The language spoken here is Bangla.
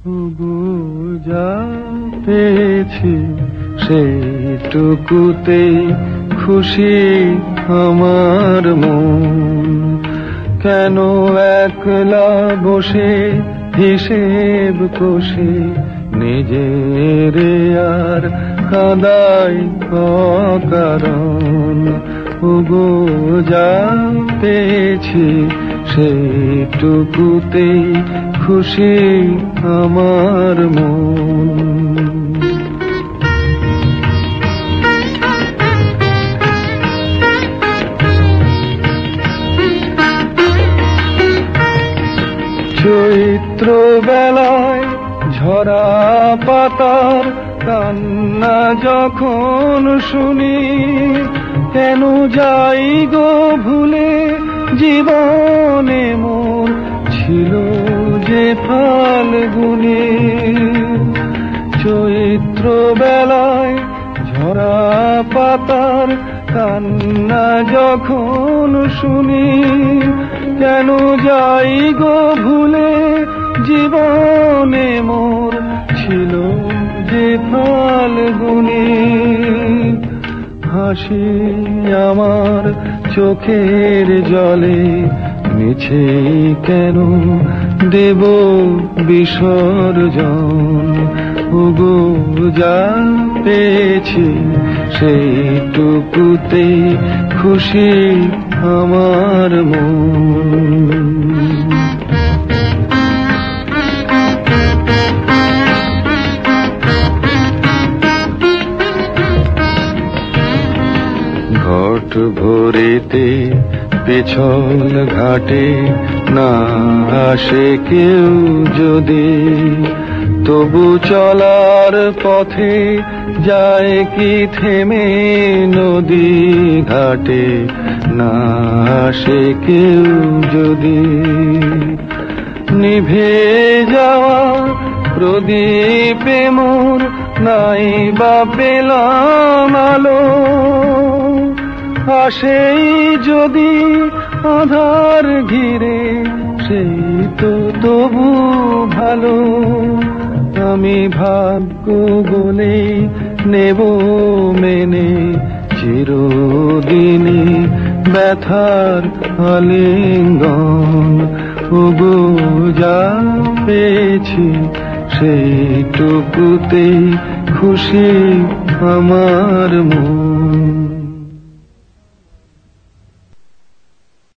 ওগো যা পেয়েছি সেইটুকুতেই খুশি আমার মন। কেন একলা বসে হিসেব কষে নিজের আর কাঁদাই অকারণ। ওগো যা পেয়েছি সেইটুকুতেই খুশি আমার মন। চৈত্র বেলায় ঝরা পাতার কান্না যখন শুনি, কেন যাই গো ভুলে জীবনে মোর ছিল যে ফাল্গুনে। চৈত্র বেলায় ঝরা পাতার কান্না যখন শুনি, কেন যাই গো ভুলে জীবনে মোর ছিল যে ফাল্গুনে। হাসি আমার চোখের জলে মিছে কেন দেব বিসর্জন। ওগো যা পেয়েছি সেইটুকুতেই খুশি আমার মন। ঘট ভরিতে পিছল ঘাটে না আসে কেউ যদি, তবু চলার পথে যায় কি থেমে নদী ঘাটে না আসে কেউ যদি। নিভে যাওয়া প্রদীপে মোর নাই বা পেলাম আলো, আসেই যদি আধার ঘিরে সেই তো তবু ভালো। আমি ভাগ্য বলেই নেব মেনে চিরদিনই ব্যথার আলিঙ্গন। ওগো যা পেয়েছি সেইটুকুতেই খুশি আমার মন।